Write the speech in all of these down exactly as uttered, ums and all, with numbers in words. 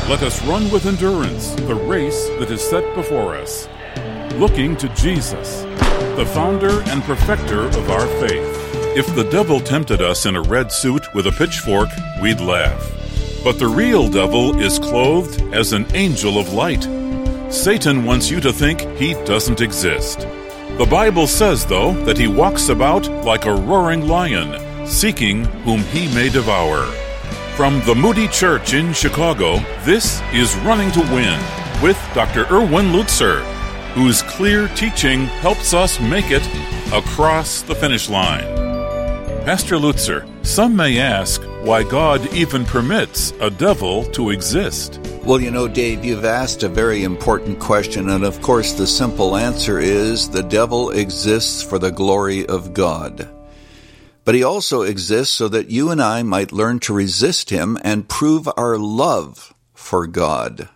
Let us run with endurance the race that is set before us, looking to Jesus, the founder and perfecter of our faith. If the devil tempted us in a red suit with a pitchfork, we'd laugh. But the real devil is clothed as an angel of light. Satan wants you to think he doesn't exist. The Bible says, though, that he walks about like a roaring lion, seeking whom he may devour. From the Moody Church in Chicago, this is Running to Win with Doctor Erwin Lutzer, whose clear teaching helps us make it across the finish line. Pastor Lutzer, some may ask why God even permits a devil to exist. Well, you know, Dave, you've asked a very important question, and of course the simple answer is the devil exists for the glory of God. But he also exists so that you and I might learn to resist him and prove our love for God.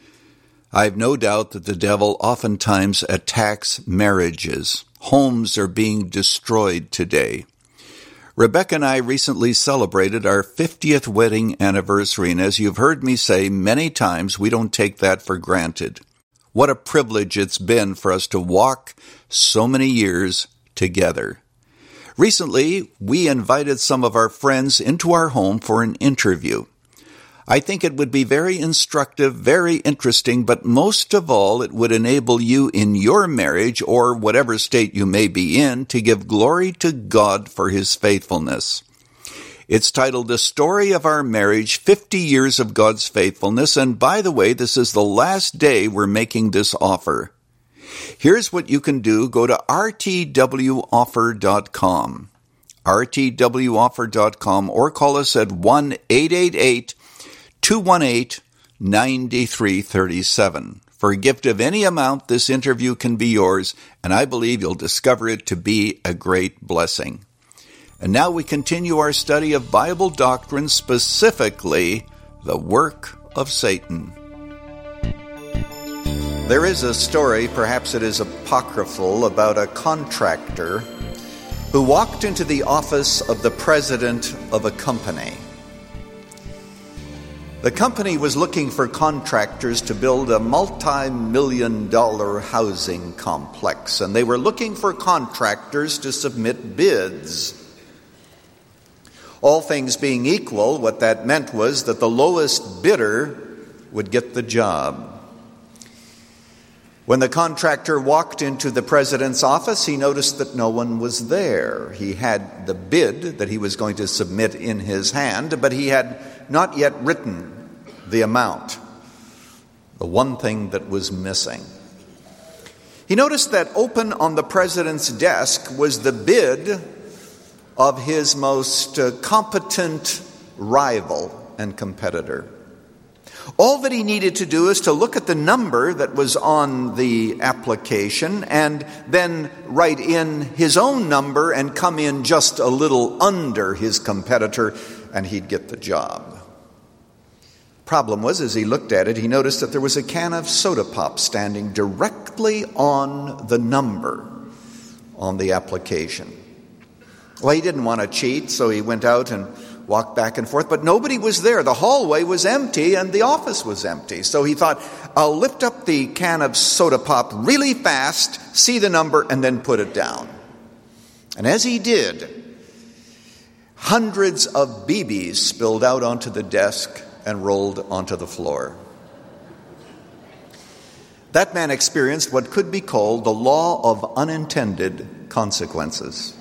I have no doubt that the devil oftentimes attacks marriages. Homes are being destroyed today. Rebecca and I recently celebrated our fiftieth wedding anniversary, and as you've heard me say many times, we don't take that for granted. What a privilege it's been for us to walk so many years together. Recently, we invited some of our friends into our home for an interview. I think it would be very instructive, very interesting, but most of all, it would enable you in your marriage or whatever state you may be in to give glory to God for his faithfulness. It's titled The Story of Our Marriage, fifty years of God's Faithfulness, and by the way, this is the last day we're making this offer. Here's what you can do. Go to r t w offer dot com, r t w offer dot com, or call us at one eight eight eight, two one eight, nine three three seven. For a gift of any amount, this interview can be yours, and I believe you'll discover it to be a great blessing. And now we continue our study of Bible doctrine, specifically the work of Satan. There is a story, perhaps it is apocryphal, about a contractor who walked into the office of the president of a company. The company was looking for contractors to build a multi-million dollar housing complex, and they were looking for contractors to submit bids. All things being equal, what that meant was that the lowest bidder would get the job. When the contractor walked into the president's office, he noticed that no one was there. He had the bid that he was going to submit in his hand, but he had not yet written the amount, the one thing that was missing. He noticed that open on the president's desk was the bid of his most uh, competent rival and competitor. All that he needed to do is to look at the number that was on the application and then write in his own number and come in just a little under his competitor, and he'd get the job. Problem was, as he looked at it, he noticed that there was a can of soda pop standing directly on the number on the application. Well, he didn't want to cheat, so he went out and walked back and forth, but nobody was there. The hallway was empty and the office was empty. So he thought, I'll lift up the can of soda pop really fast, see the number, and then put it down. And as he did, hundreds of B Bs spilled out onto the desk and rolled onto the floor. That man experienced what could be called the law of unintended consequences.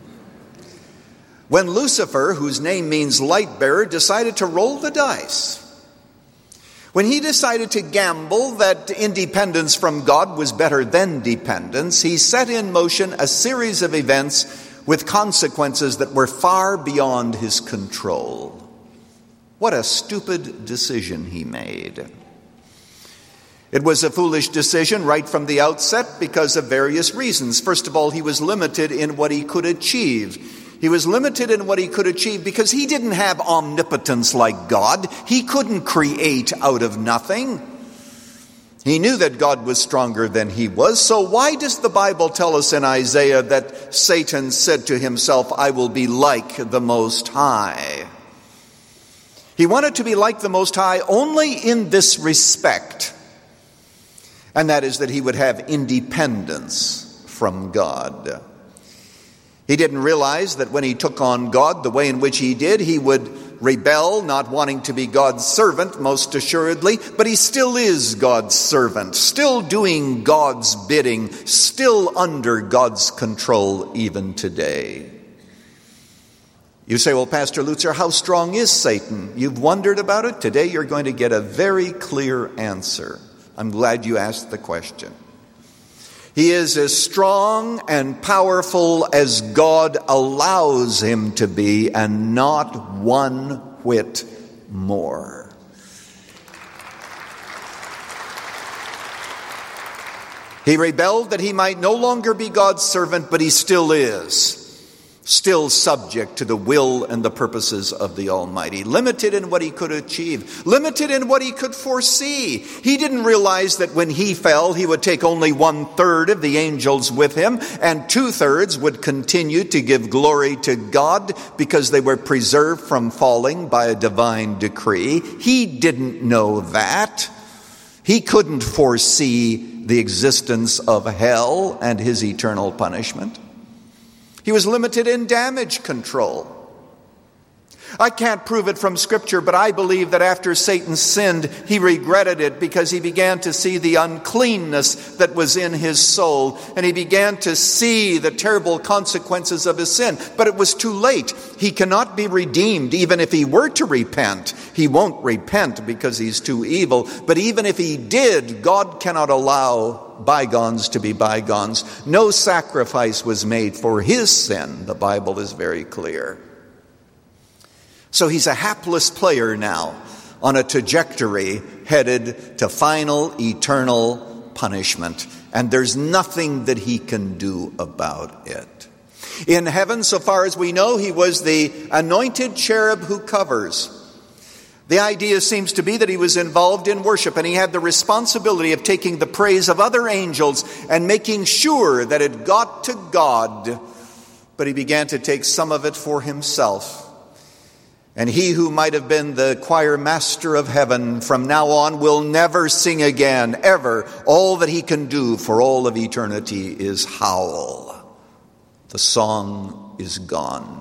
When Lucifer, whose name means light bearer, decided to roll the dice, when he decided to gamble that independence from God was better than dependence, he set in motion a series of events with consequences that were far beyond his control. What a stupid decision he made. It was a foolish decision right from the outset because of various reasons. First of all, he was limited in what he could achieve. He was limited in what he could achieve because he didn't have omnipotence like God. He couldn't create out of nothing. He knew that God was stronger than he was. So why does the Bible tell us in Isaiah that Satan said to himself, I will be like the Most High? He wanted to be like the Most High only in this respect, and that is that he would have independence from God. He didn't realize that when he took on God the way in which he did, he would rebel, not wanting to be God's servant, most assuredly, but he still is God's servant, still doing God's bidding, still under God's control even today. You say, well, Pastor Lutzer, how strong is Satan? You've wondered about it. Today you're going to get a very clear answer. I'm glad you asked the question. He is as strong and powerful as God allows him to be, and not one whit more. He rebelled that he might no longer be God's servant, but he still is. Still subject to the will and the purposes of the Almighty. Limited in what he could achieve. Limited in what he could foresee. He didn't realize that when he fell, he would take only one-third of the angels with him, and two-thirds would continue to give glory to God because they were preserved from falling by a divine decree. He didn't know that. He couldn't foresee the existence of hell and his eternal punishment. He was limited in damage control. I can't prove it from Scripture, but I believe that after Satan sinned, he regretted it because he began to see the uncleanness that was in his soul, and he began to see the terrible consequences of his sin. But it was too late. He cannot be redeemed even if he were to repent. He won't repent because he's too evil. But even if he did, God cannot allow bygones to be bygones. No sacrifice was made for his sin. The Bible is very clear. So he's a hapless player now on a trajectory headed to final eternal punishment. And there's nothing that he can do about it. In heaven, so far as we know, he was the anointed cherub who covers. The idea seems to be that he was involved in worship, and he had the responsibility of taking the praise of other angels and making sure that it got to God. But he began to take some of it for himself. And he who might have been the choir master of heaven from now on will never sing again, ever. All that he can do for all of eternity is howl. The song is gone.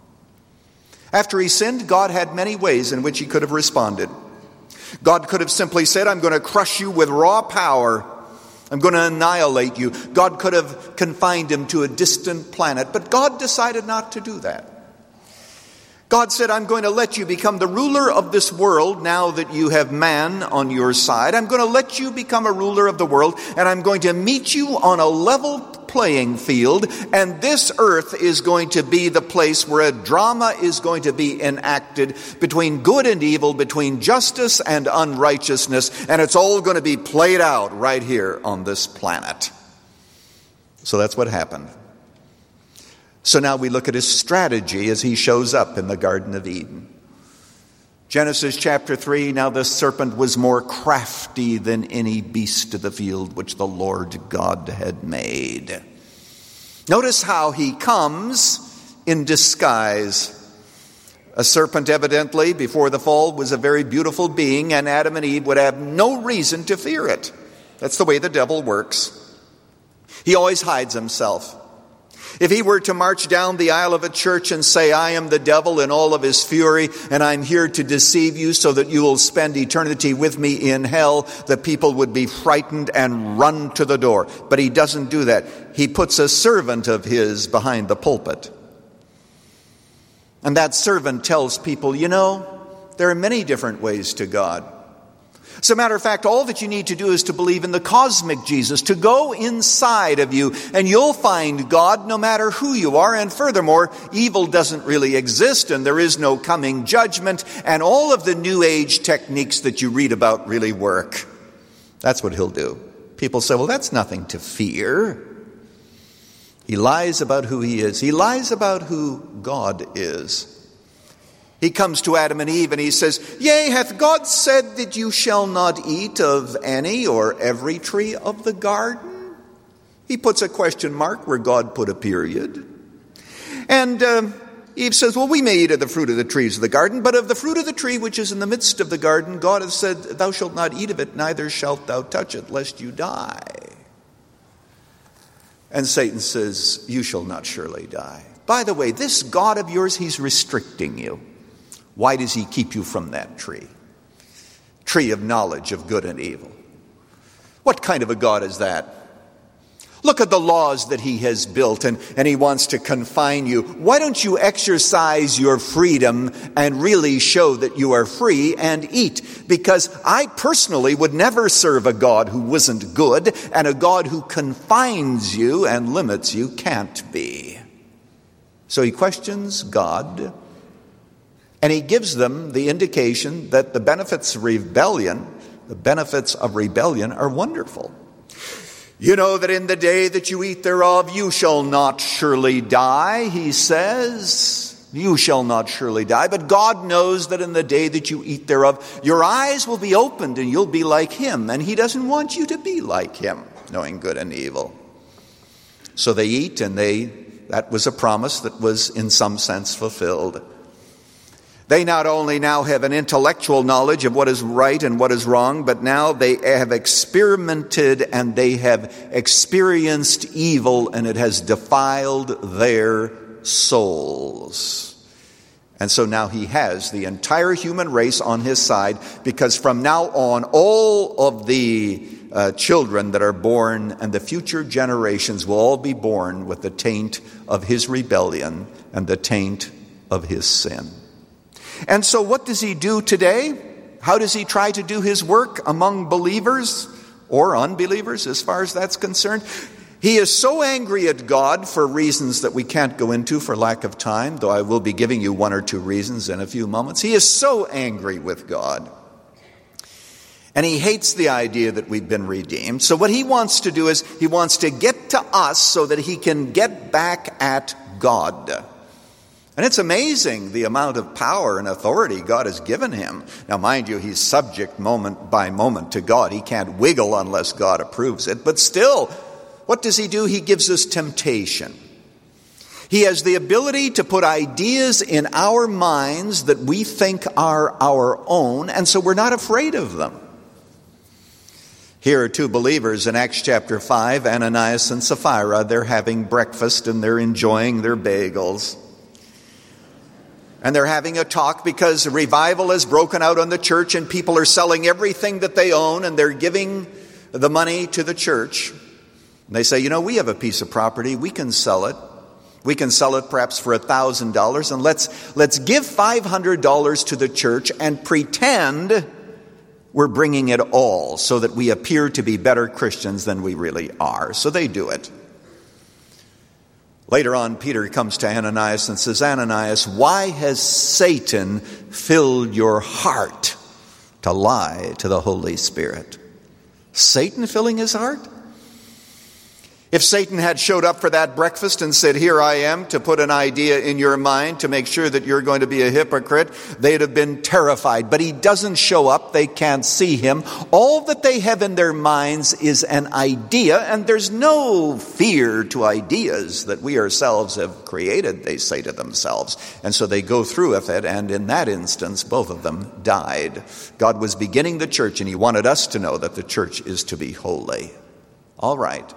After he sinned, God had many ways in which he could have responded. God could have simply said, I'm going to crush you with raw power. I'm going to annihilate you. God could have confined him to a distant planet, but God decided not to do that. God said, I'm going to let you become the ruler of this world now that you have man on your side. I'm going to let you become a ruler of the world, and I'm going to meet you on a level playing field, and this earth is going to be the place where a drama is going to be enacted between good and evil, between justice and unrighteousness, and it's all going to be played out right here on this planet. So that's what happened. So now we look at his strategy as he shows up in the Garden of Eden. Genesis chapter three, now the serpent was more crafty than any beast of the field which the Lord God had made. Notice how he comes in disguise. A serpent evidently before the fall was a very beautiful being, and Adam and Eve would have no reason to fear it. That's the way the devil works. He always hides himself. If he were to march down the aisle of a church and say, I am the devil in all of his fury, and I'm here to deceive you so that you will spend eternity with me in hell, the people would be frightened and run to the door. But he doesn't do that. He puts a servant of his behind the pulpit. And that servant tells people, you know, there are many different ways to God. As a matter of fact, all that you need to do is to believe in the cosmic Jesus, to go inside of you, and you'll find God no matter who you are. And furthermore, evil doesn't really exist, and there is no coming judgment, and all of the New Age techniques that you read about really work. That's what he'll do. People say, well, that's nothing to fear. He lies about who he is. He lies about who God is. He comes to Adam and Eve and he says, Yea, hath God said that you shall not eat of any or every tree of the garden? He puts a question mark where God put a period. And uh, Eve says, well, we may eat of the fruit of the trees of the garden, but of the fruit of the tree which is in the midst of the garden, God has said, thou shalt not eat of it, neither shalt thou touch it, lest you die. And Satan says, you shall not surely die. By the way, this God of yours, he's restricting you. Why does he keep you from that tree? Tree of knowledge of good and evil. What kind of a God is that? Look at the laws that he has built, and, and he wants to confine you. Why don't you exercise your freedom and really show that you are free and eat? Because I personally would never serve a God who wasn't good, and a God who confines you and limits you can't be. So he questions God, and he gives them the indication that the benefits of rebellion, the benefits of rebellion are wonderful. You know that in the day that you eat thereof, you shall not surely die, he says. You shall not surely die. But God knows that in the day that you eat thereof, your eyes will be opened and you'll be like him. And he doesn't want you to be like him, knowing good and evil. So they eat, and they that was a promise that was in some sense fulfilled. They not only now have an intellectual knowledge of what is right and what is wrong, but now they have experimented and they have experienced evil, and it has defiled their souls. And so now he has the entire human race on his side, because from now on, all of the uh, children that are born and the future generations will all be born with the taint of his rebellion and the taint of his sin. And so what does he do today? How does he try to do his work among believers or unbelievers as far as that's concerned? He is so angry at God for reasons that we can't go into for lack of time, though I will be giving you one or two reasons in a few moments. He is so angry with God. And he hates the idea that we've been redeemed. So what he wants to do is he wants to get to us so that he can get back at God. And it's amazing the amount of power and authority God has given him. Now, mind you, he's subject moment by moment to God. He can't wiggle unless God approves it. But still, what does he do? He gives us temptation. He has the ability to put ideas in our minds that we think are our own, and so we're not afraid of them. Here are two believers in Acts chapter five, Ananias and Sapphira. They're having breakfast and they're enjoying their bagels. And they're having a talk because a revival has broken out on the church, and people are selling everything that they own, and they're giving the money to the church. And they say, you know, we have a piece of property. We can sell it. We can sell it perhaps for one thousand dollars, and let's, let's give five hundred dollars to the church and pretend we're bringing it all so that we appear to be better Christians than we really are. So they do it. Later on, Peter comes to Ananias and says, Ananias, why has Satan filled your heart to lie to the Holy Spirit? Satan filling his heart? If Satan had showed up for that breakfast and said, here I am to put an idea in your mind to make sure that you're going to be a hypocrite, they'd have been terrified. But he doesn't show up. They can't see him. All that they have in their minds is an idea, and there's no fear to ideas that we ourselves have created, they say to themselves. And so they go through with it, and in that instance, both of them died. God was beginning the church, and he wanted us to know that the church is to be holy. All right.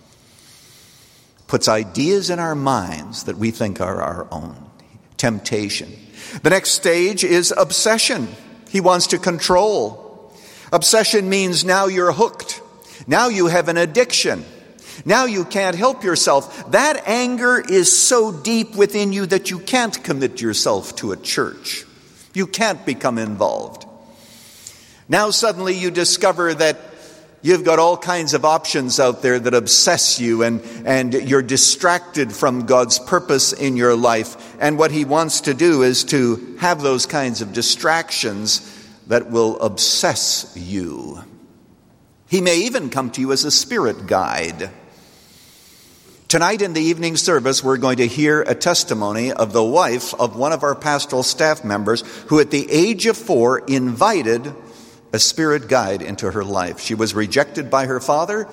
Puts ideas in our minds that we think are our own. Temptation. The next stage is obsession. He wants to control. Obsession means now you're hooked. Now you have an addiction. Now you can't help yourself. That anger is so deep within you that you can't commit yourself to a church. You can't become involved. Now suddenly you discover that you've got all kinds of options out there that obsess you, and, and you're distracted from God's purpose in your life. And what he wants to do is to have those kinds of distractions that will obsess you. He may even come to you as a spirit guide. Tonight in the evening service, we're going to hear a testimony of the wife of one of our pastoral staff members who at the age of four invited a spirit guide into her life. She was rejected by her father,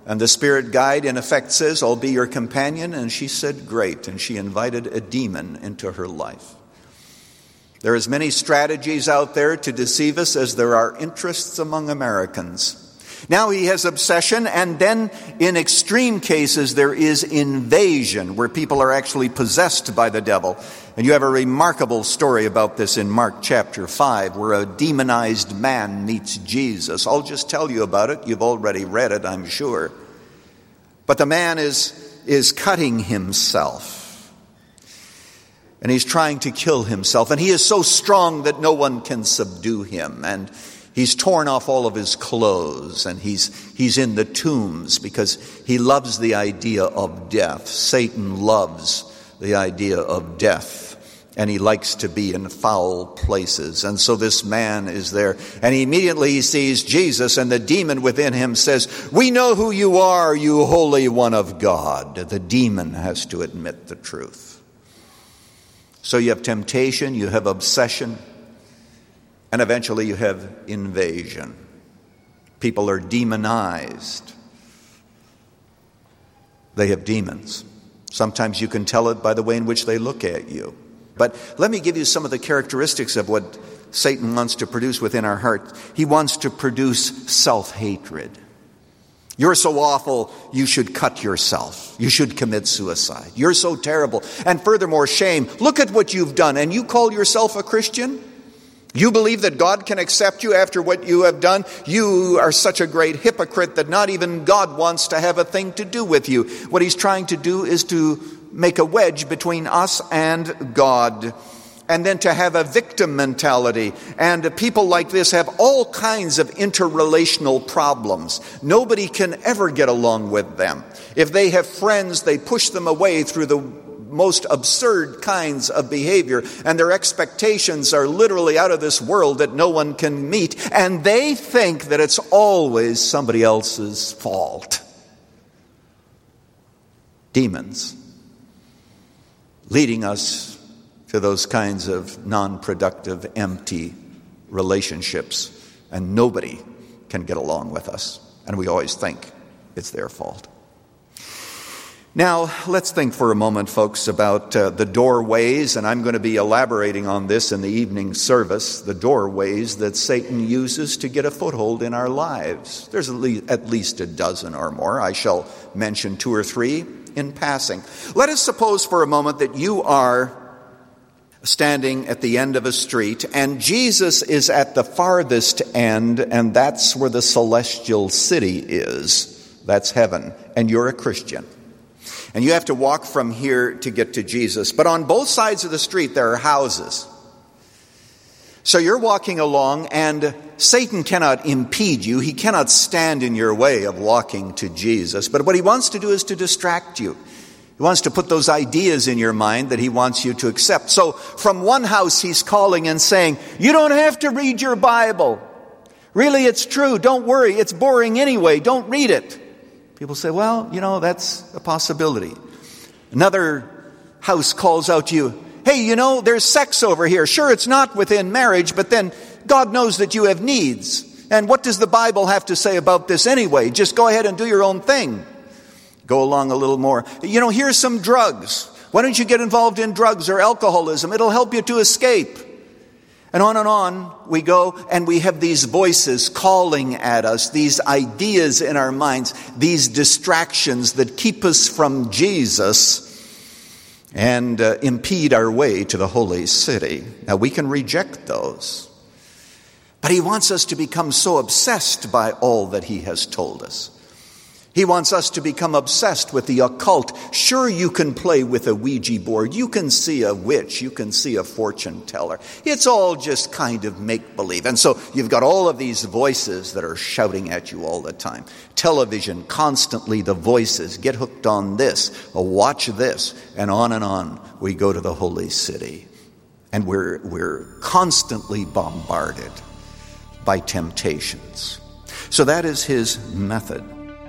And the spirit guide, in effect, says, I'll be your companion. And she said, great. And she invited a demon into her life. There are as many strategies out there to deceive us as there are interests among Americans. Now he has obsession, and then in extreme cases there is invasion, where people are actually possessed by the devil. And you have a remarkable story about this in Mark chapter five, where a demonized man meets Jesus. I'll just tell you about it. You've already read it, I'm sure. But the man is, is cutting himself. And he's trying to kill himself. And he is so strong that no one can subdue him. And he's torn off all of his clothes. And he's, he's in the tombs because he loves the idea of death. Satan loves the idea of death. And he likes to be in foul places. And so this man is there. And immediately he sees Jesus, and the demon within him says, we know who you are, you Holy One of God. The demon has to admit the truth. So you have temptation, you have obsession, and eventually you have invasion. People are demonized. They have demons. Sometimes you can tell it by the way in which they look at you. But let me give you some of the characteristics of what Satan wants to produce within our heart. He wants to produce self-hatred. You're so awful, you should cut yourself. You should commit suicide. You're so terrible. And furthermore, shame. Look at what you've done. And you call yourself a Christian? You believe that God can accept you after what you have done? You are such a great hypocrite that not even God wants to have a thing to do with you. What he's trying to do is to make a wedge between us and God. And then to have a victim mentality. And people like this have all kinds of interrelational problems. Nobody can ever get along with them. If they have friends, they push them away through the most absurd kinds of behavior. And their expectations are literally out of this world that no one can meet. And they think that it's always somebody else's fault. Demons leading us to those kinds of non-productive, empty relationships. And nobody can get along with us. And we always think it's their fault. Now, let's think for a moment, folks, about uh, the doorways. And I'm going to be elaborating on this in the evening service. The doorways that Satan uses to get a foothold in our lives. There's at least, at least a dozen or more. I shall mention two or three in passing. Let us suppose for a moment that you are standing at the end of a street, and Jesus is at the farthest end, and that's where the celestial city is. That's heaven, and you're a Christian. And you have to walk from here to get to Jesus. But on both sides of the street, there are houses. So you're walking along, and Satan cannot impede you. He cannot stand in your way of walking to Jesus. But what he wants to do is to distract you. He wants to put those ideas in your mind that he wants you to accept. So from one house he's calling and saying, you don't have to read your Bible. Really, it's true. Don't worry. It's boring anyway. Don't read it. People say, well, you know, that's a possibility. Another house calls out to you, hey, you know, there's sex over here. Sure, it's not within marriage, but then God knows that you have needs. And what does the Bible have to say about this anyway? Just go ahead and do your own thing. Go along a little more. You know, here's some drugs. Why don't you get involved in drugs or alcoholism? It'll help you to escape. And on and on we go, and we have these voices calling at us, these ideas in our minds, these distractions that keep us from Jesus and uh, impede our way to the holy city. Now, we can reject those. But he wants us to become so obsessed by all that he has told us. He wants us to become obsessed with the occult. Sure, you can play with a Ouija board. You can see a witch. You can see a fortune teller. It's all just kind of make-believe. And so you've got all of these voices that are shouting at you all the time. Television, constantly the voices. Get hooked on this. Or watch this. And on and on we go to the holy city. And we're, we're constantly bombarded by temptations. So that is his method.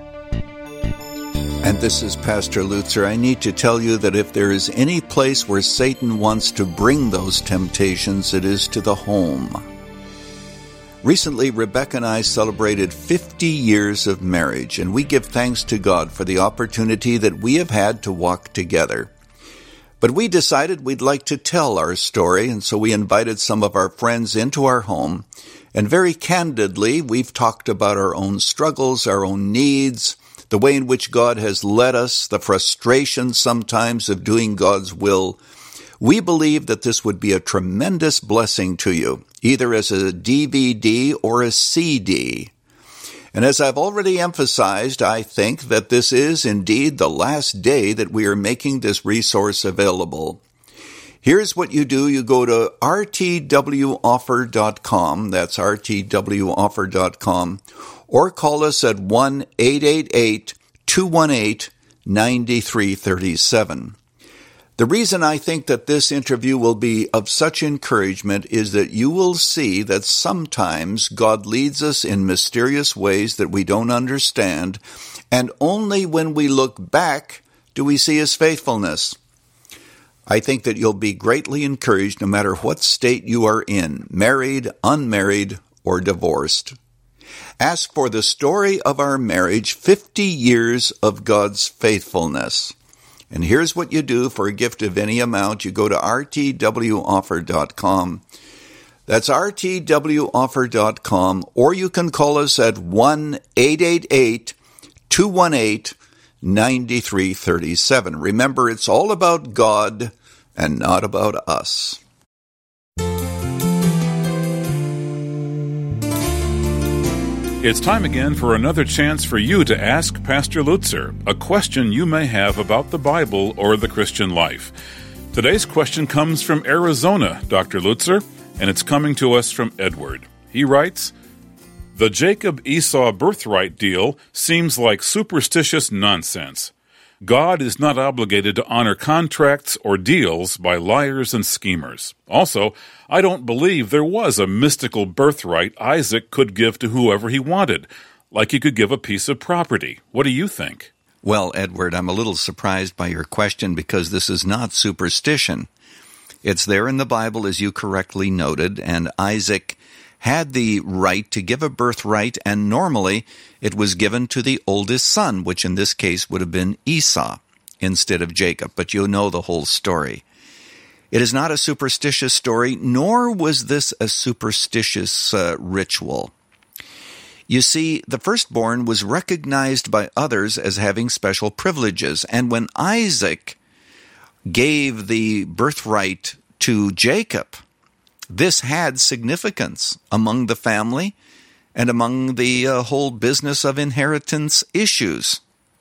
And this is Pastor Lutzer. I need to tell you that if there is any place where Satan wants to bring those temptations, it is to the home. Recently, Rebecca and I celebrated fifty years of marriage, and we give thanks to God for the opportunity that we have had to walk together. But we decided we'd like to tell our story, and so we invited some of our friends into our home, and very candidly, we've talked about our own struggles, our own needs, the way in which God has led us, the frustration sometimes of doing God's will. We believe that this would be a tremendous blessing to you, either as a D V D or a C D. And as I've already emphasized, I think that this is indeed the last day that we are making this resource available. Here's what you do. You go to r t w offer dot com, that's r t w offer dot com, or call us at one eight eight eight, two one eight, nine three three seven. The reason I think that this interview will be of such encouragement is that you will see that sometimes God leads us in mysterious ways that we don't understand, and only when we look back do we see His faithfulness. I think that you'll be greatly encouraged no matter what state you are in, married, unmarried, or divorced. Ask for the story of our marriage, fifty years of God's faithfulness. And here's what you do for a gift of any amount. You go to r t w offer dot com. That's r t w offer dot com, or you can call us at one eight eight eight, two one eight, nine three three seven. Remember, it's all about God and not about us. It's time again for another chance for you to ask Pastor Lutzer a question you may have about the Bible or the Christian life. Today's question comes from Arizona, Doctor Lutzer, and it's coming to us from Edward. He writes, "The Jacob-Esau birthright deal seems like superstitious nonsense. God is not obligated to honor contracts or deals by liars and schemers. Also, I don't believe there was a mystical birthright Isaac could give to whoever he wanted, like he could give a piece of property. What do you think?" Well, Edward, I'm a little surprised by your question because this is not superstition. It's there in the Bible, as you correctly noted, and Isaac had the right to give a birthright, and normally it was given to the oldest son, which in this case would have been Esau instead of Jacob, but you know the whole story. It is not a superstitious story, nor was this a superstitious uh, ritual. You see, the firstborn was recognized by others as having special privileges, and when Isaac gave the birthright to Jacob, this had significance among the family and among the uh, whole business of inheritance issues.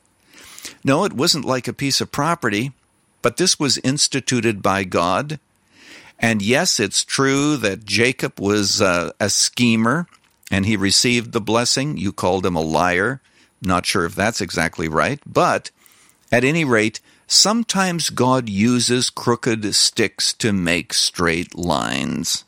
No, it wasn't like a piece of property, but this was instituted by God. And yes, it's true that Jacob was uh, a schemer, and he received the blessing. You called him a liar. Not sure if that's exactly right, but at any rate, sometimes God uses crooked sticks to make straight lines.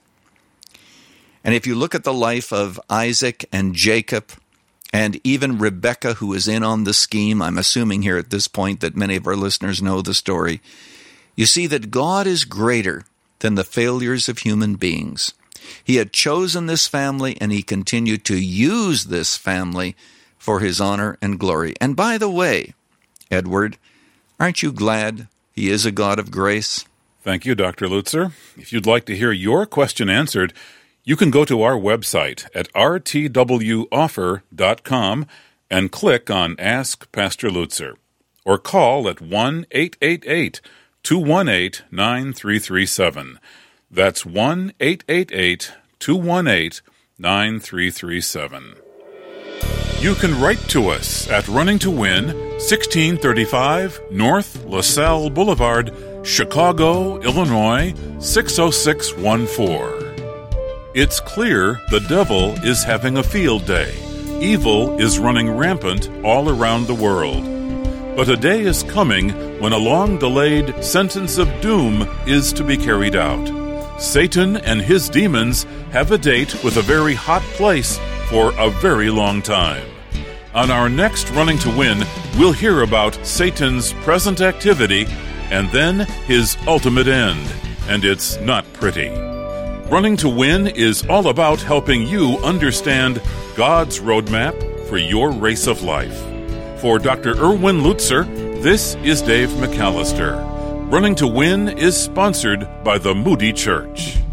And if you look at the life of Isaac and Jacob, and even Rebecca, who is in on the scheme, I'm assuming here at this point that many of our listeners know the story, you see that God is greater than the failures of human beings. He had chosen this family, and he continued to use this family for his honor and glory. And by the way, Edward, aren't you glad he is a God of grace? Thank you, Doctor Lutzer. If you'd like to hear your question answered, you can go to our website at r t w offer dot com and click on Ask Pastor Lutzer, or call at one eight eight eight, two one eight, nine three three seven. That's one eight eight eight, two one eight, nine three three seven. You can write to us at Running to Win, sixteen thirty-five North LaSalle Boulevard, Chicago, Illinois, six oh six one four. It's clear the devil is having a field day. Evil is running rampant all around the world. But a day is coming when a long-delayed sentence of doom is to be carried out. Satan and his demons have a date with a very hot place for a very long time. On our next Running to Win, we'll hear about Satan's present activity and then his ultimate end, and it's not pretty. Running to Win is all about helping you understand God's roadmap for your race of life. For Doctor Erwin Lutzer, this is Dave McAllister. Running to Win is sponsored by the Moody Church.